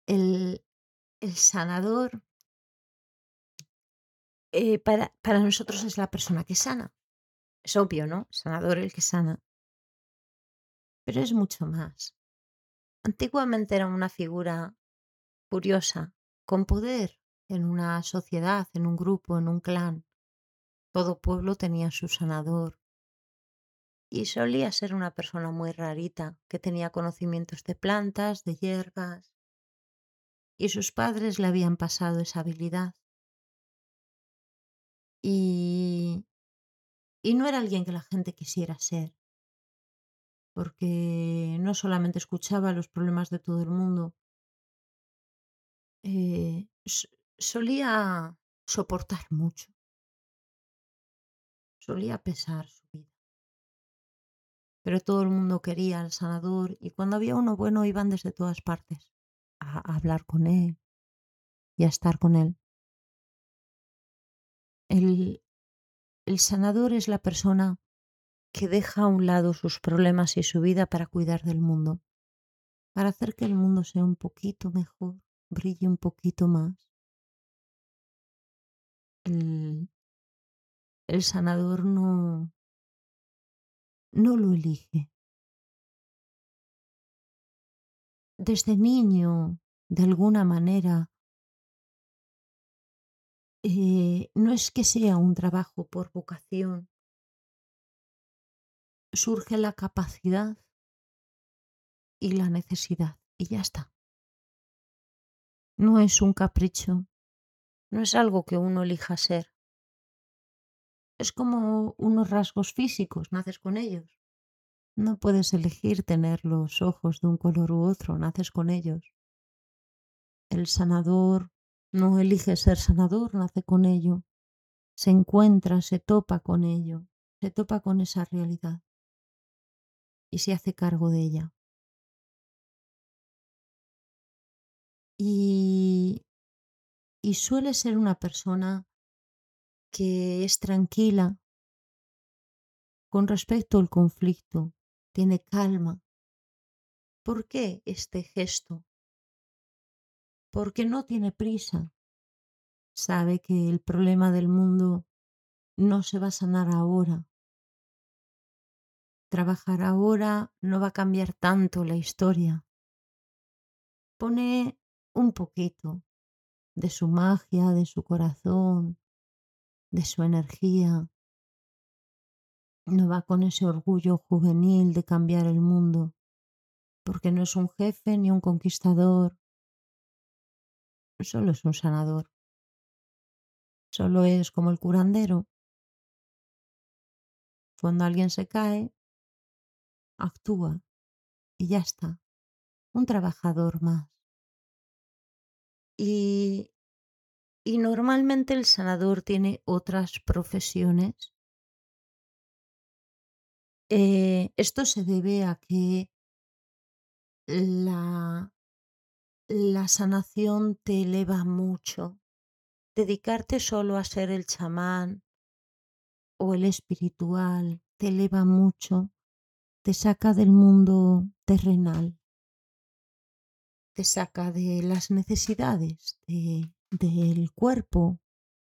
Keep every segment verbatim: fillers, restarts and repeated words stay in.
El el sanador eh, para para nosotros es la persona que sana. Es obvio, ¿no? Sanador el que sana. Pero es mucho más. Antiguamente era una figura curiosa, con poder en una sociedad, en un grupo, en un clan. Todo pueblo tenía su sanador. Y solía ser una persona muy rarita, que tenía conocimientos de plantas, de hierbas, y sus padres le habían pasado esa habilidad. Y y no era alguien que la gente quisiera ser, porque no solamente escuchaba los problemas de todo el mundo, eh, s solía soportar mucho, solía pesar su vida. Pero todo el mundo quería al sanador y cuando había uno bueno iban desde todas partes a a hablar con él y a estar con él. El el sanador es la persona que deja a un lado sus problemas y su vida para cuidar del mundo, para hacer que el mundo sea un poquito mejor, brille un poquito más. El el sanador no no lo elige. Desde niño, de alguna manera, eh, no es que sea un trabajo por vocación, surge la capacidad y la necesidad, y ya está. No es un capricho, no es algo que uno elija ser. Es como unos rasgos físicos, naces con ellos. No puedes elegir tener los ojos de un color u otro, naces con ellos. El sanador no elige ser sanador, nace con ello. Se encuentra, se topa con ello, se topa con esa realidad y se hace cargo de ella. Y, y suele ser una persona que es tranquila con respecto al conflicto, tiene calma. ¿Por qué este gesto? Porque no tiene prisa. Sabe que el problema del mundo no se va a sanar ahora. Trabajar ahora no va a cambiar tanto la historia. Pone un poquito de su magia, de su corazón, de su energía. No va con ese orgullo juvenil de cambiar el mundo, porque no es un jefe ni un conquistador, solo es un sanador. Solo es como el curandero. Cuando alguien se cae, actúa y ya está. Un trabajador más. Y, y normalmente el sanador tiene otras profesiones. Eh, esto se debe a que la, la sanación te eleva mucho. Dedicarte solo a ser el chamán o el espiritual te eleva mucho, te saca del mundo terrenal, te saca de las necesidades de, del cuerpo.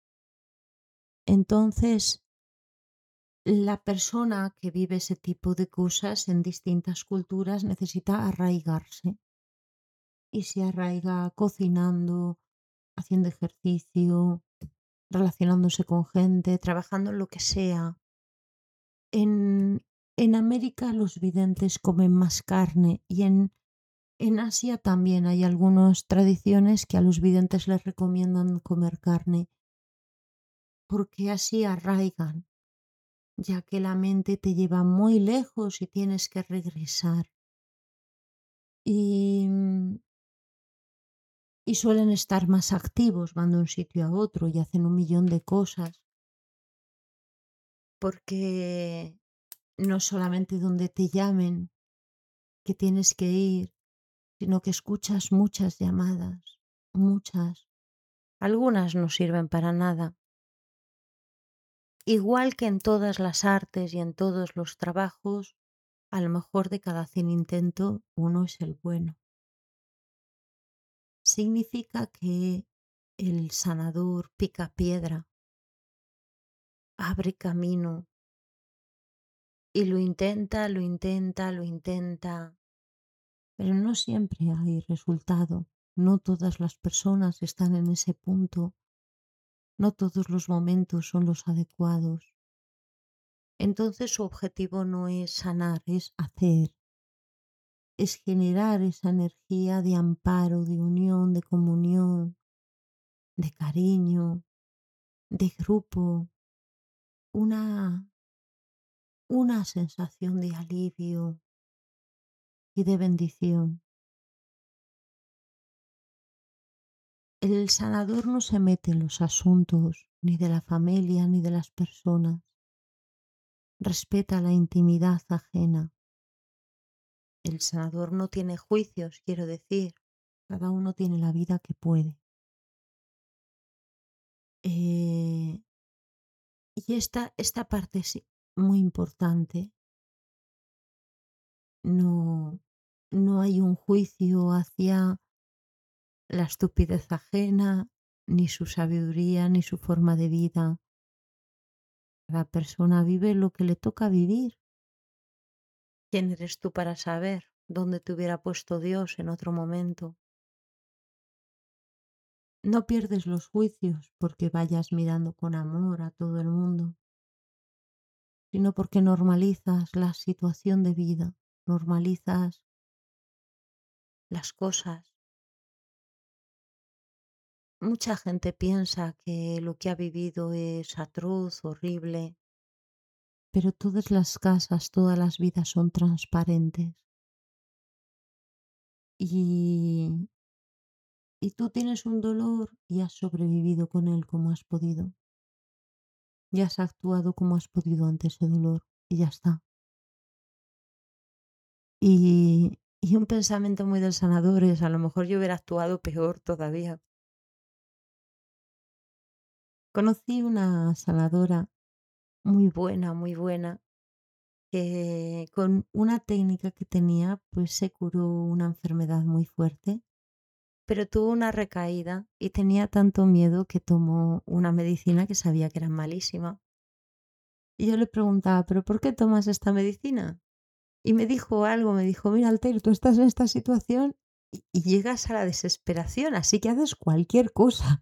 Entonces, la persona que vive ese tipo de cosas en distintas culturas necesita arraigarse y se arraiga cocinando, haciendo ejercicio, relacionándose con gente, trabajando en lo que sea. En, en América los videntes comen más carne y en, en Asia también hay algunas tradiciones que a los videntes les recomiendan comer carne porque así arraigan, ya que la mente te lleva muy lejos y tienes que regresar. Y, mm, y suelen estar más activos, van de un sitio a otro y hacen un millón de cosas, porque no solamente donde te llamen que tienes que ir, sino que escuchas muchas llamadas, muchas. Algunas no sirven para nada. Igual que en todas las artes y en todos los trabajos, a lo mejor de cada cien intentos uno es el bueno. significa que el sanador pica piedra, abre camino y lo intenta, lo intenta, lo intenta, pero no siempre hay resultado. No todas las personas están en ese punto, no todos los momentos son los adecuados. Entonces su objetivo no es sanar, es hacer, es generar esa energía de amparo, de unión, de comunión, de cariño, de grupo, una, una sensación de alivio y de bendición. El sanador no se mete en los asuntos ni de la familia ni de las personas. Respeta la intimidad ajena. El sanador no tiene juicios, quiero decir. Cada uno tiene la vida que puede. Eh, y esta, esta parte es muy importante. No, no hay un juicio hacia la estupidez ajena, ni su sabiduría, ni su forma de vida. Cada persona vive lo que le toca vivir. ¿Quién eres tú para saber dónde te hubiera puesto Dios en otro momento? No pierdes los juicios porque vayas mirando con amor a todo el mundo, sino porque normalizas la situación de vida, normalizas las cosas. Mucha gente piensa que lo que ha vivido es atroz, horrible, pero todas las casas, todas las vidas son transparentes. Y, y tú tienes un dolor y has sobrevivido con él como has podido. Y has actuado como has podido ante ese dolor y ya está. Y, y un pensamiento muy del sanador es, a lo mejor yo hubiera actuado peor todavía. Conocí una sanadora muy buena, muy buena, que con una técnica que tenía, pues se curó una enfermedad muy fuerte, pero tuvo una recaída y tenía tanto miedo que tomó una medicina que sabía que era malísima. Y yo le preguntaba, ¿pero por qué tomas esta medicina? Y me dijo algo, me dijo, mira, Altair, tú estás en esta situación y, y llegas a la desesperación, así que haces cualquier cosa,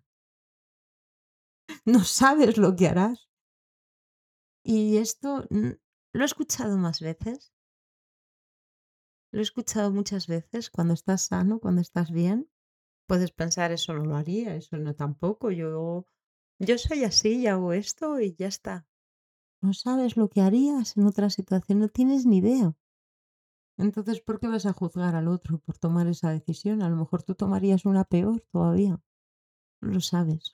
no sabes lo que harás. Y esto mm, lo he escuchado más veces, lo he escuchado muchas veces, cuando estás sano, cuando estás bien, puedes pensar, eso no lo haría, eso no tampoco, yo, yo soy así y hago esto y ya está. No sabes lo que harías en otra situación, no tienes ni idea. Entonces, ¿por qué vas a juzgar al otro por tomar esa decisión? A lo mejor tú tomarías una peor todavía. No lo sabes.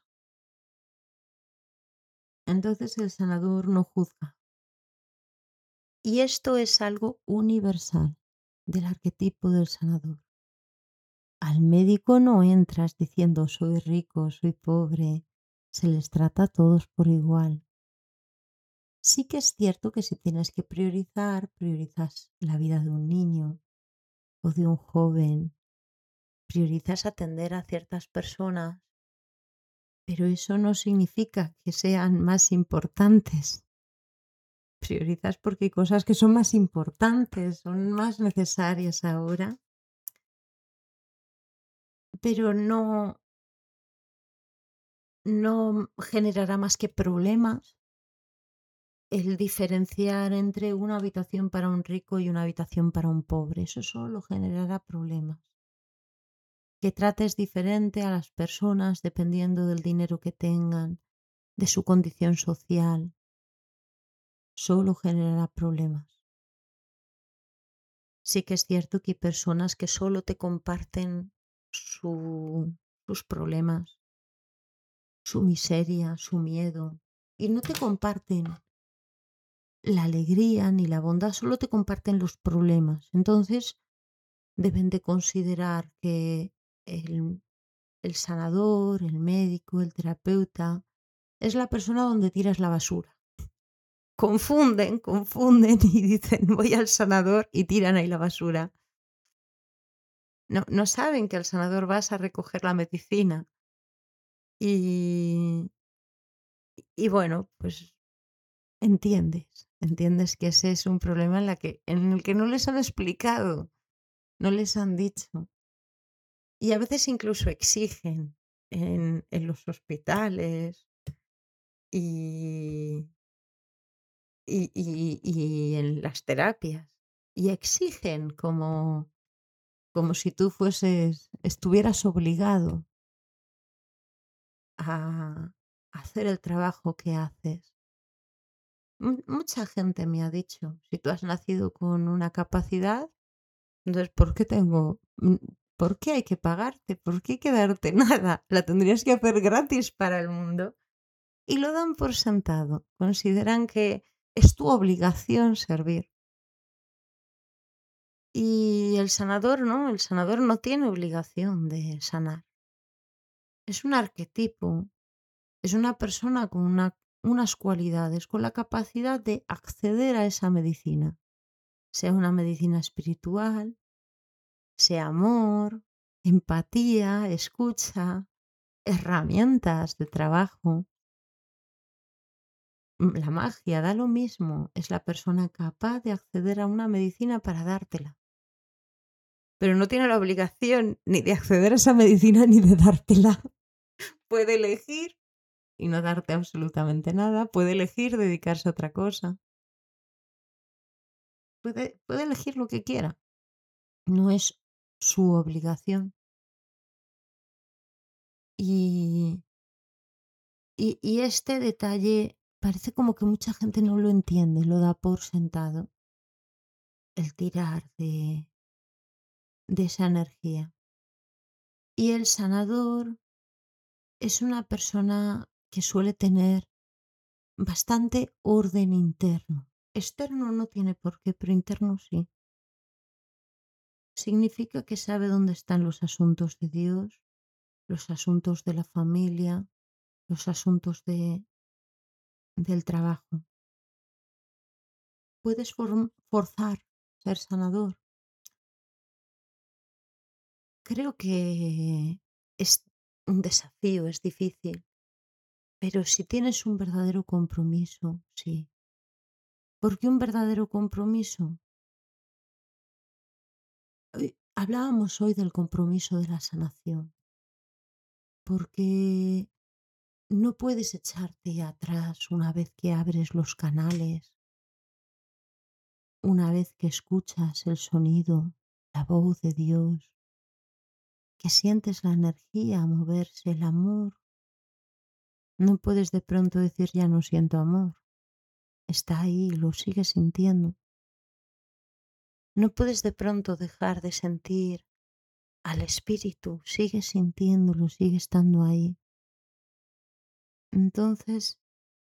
Entonces el sanador no juzga. Y esto es algo universal del arquetipo del sanador. Al médico no entras diciendo soy rico, soy pobre. Se les trata a todos por igual. Sí que es cierto que si tienes que priorizar, priorizas la vida de un niño o de un joven. Priorizas atender a ciertas personas, pero eso no significa que sean más importantes. Priorizas porque hay cosas que son más importantes, son más necesarias ahora, pero no, no generará más que problemas el diferenciar entre una habitación para un rico y una habitación para un pobre. Eso solo generará problemas. Que trates diferente a las personas dependiendo del dinero que tengan, de su condición social, solo generará problemas. Sí que es cierto que hay personas que solo te comparten su, sus problemas, su miseria, su miedo, y no te comparten la alegría ni la bondad, solo te comparten los problemas. Entonces deben de considerar que el, el sanador, el médico, el terapeuta, es la persona donde tiras la basura. Confunden, confunden y dicen voy al sanador y tiran ahí la basura. No, no saben que al sanador vas a recoger la medicina. Y, y bueno, pues entiendes, entiendes que ese es un problema en, la que, en el que no les han explicado, no les han dicho. Y a veces incluso exigen en, en los hospitales y, y, y- y en las terapias. Y exigen como, como si tú fueses, estuvieras obligado a hacer el trabajo que haces. Mu- Mucha gente me ha dicho, si tú has nacido con una capacidad, entonces ¿por qué tengo, mm, por qué hay que pagarte? ¿Por qué hay que darte nada? La tendrías que hacer gratis para el mundo. Y lo dan por sentado. Consideran que es tu obligación servir. Y el sanador no, el sanador no tiene obligación de sanar. Es un arquetipo, es una persona con una- unas cualidades, con la capacidad de acceder a esa medicina, sea una medicina espiritual, sea amor, empatía, escucha, herramientas de trabajo. Mm, La magia da lo mismo, es la persona capaz de acceder a una medicina para dártela, pero no tiene la obligación ni de acceder a esa medicina ni de dártela. Puede elegir y no darte absolutamente nada, puede elegir dedicarse a otra cosa, puede, puede elegir lo que quiera, no es su obligación. Y Y, y este detalle parece como que mucha gente no lo entiende, lo da por sentado, el tirar de, de esa energía. Y el sanador es una persona que suele tener bastante orden interno. Externo no tiene por qué, pero interno sí. Significa que sabe dónde están los asuntos de Dios, los asuntos de la familia, los asuntos de, del trabajo. Puedes form- forzar ser sanador. Creo que es un desafío, es difícil, pero si tienes un verdadero compromiso, sí. Porque un verdadero compromiso, eh, hablábamos hoy del compromiso de la sanación, porque no puedes echarte atrás una vez que abres los canales, una vez que escuchas el sonido, la voz de Dios, que sientes la energía moverse, el amor. No puedes de pronto decir ya no siento amor. Está ahí, lo sigues sintiendo. No puedes de pronto dejar de sentir al espíritu, sigues sintiéndolo, sigue estando ahí. Entonces,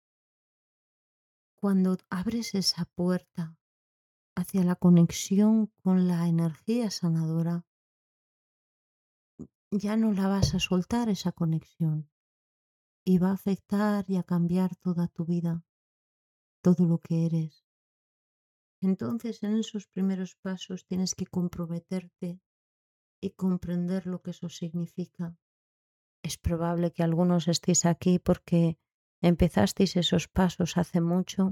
cuando abres esa puerta hacia la conexión con la energía sanadora, ya no la vas a soltar esa conexión y va a afectar y a cambiar toda tu vida, todo lo que eres. Entonces, en esos primeros pasos tienes que comprometerte y comprender lo que eso significa. Es probable que algunos estéis aquí porque empezasteis esos pasos hace mucho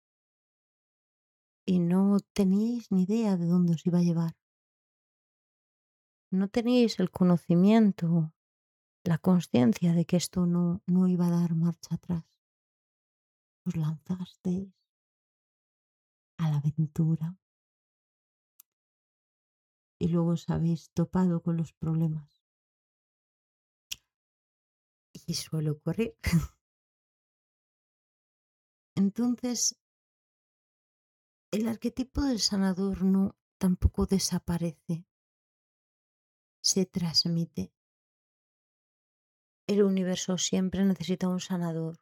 y no teníais ni idea de dónde os iba a llevar. No teníais el conocimiento, la conciencia de que esto no, no iba a dar marcha atrás. Os lanzasteis a la aventura y luego os habéis topado con los problemas. Y suele ocurrir. Entonces, el arquetipo del sanador no tampoco desaparece, se transmite. El universo siempre necesita un sanador.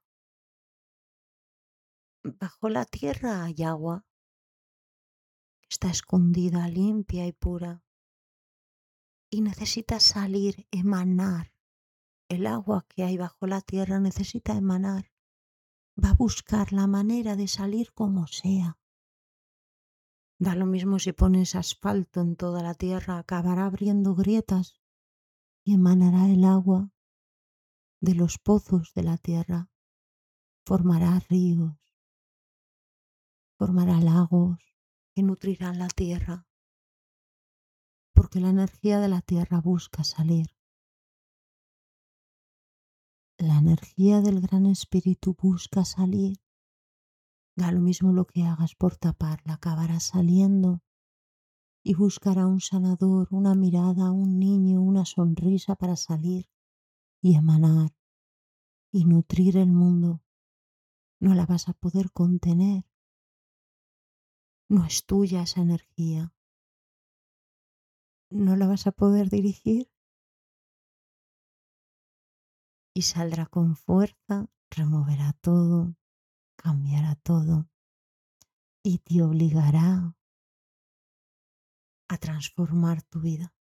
Bajo la tierra hay agua, está escondida, limpia y pura, y necesita salir, emanar. El agua que hay bajo la tierra necesita emanar. Va a buscar la manera de salir como sea. Da lo mismo si pones asfalto en toda la tierra, acabará abriendo grietas y emanará el agua de los pozos de la tierra, formará ríos, formará lagos que nutrirán la tierra, porque la energía de la tierra busca salir. La energía del Gran Espíritu busca salir. Da lo mismo lo que hagas por taparla, acabará saliendo y buscará un sanador, una mirada, un niño, una sonrisa para salir y emanar y nutrir el mundo. No la vas a poder contener. No es tuya esa energía. No la vas a poder dirigir y saldrá con fuerza, removerá todo, cambiará todo y te obligará a transformar tu vida.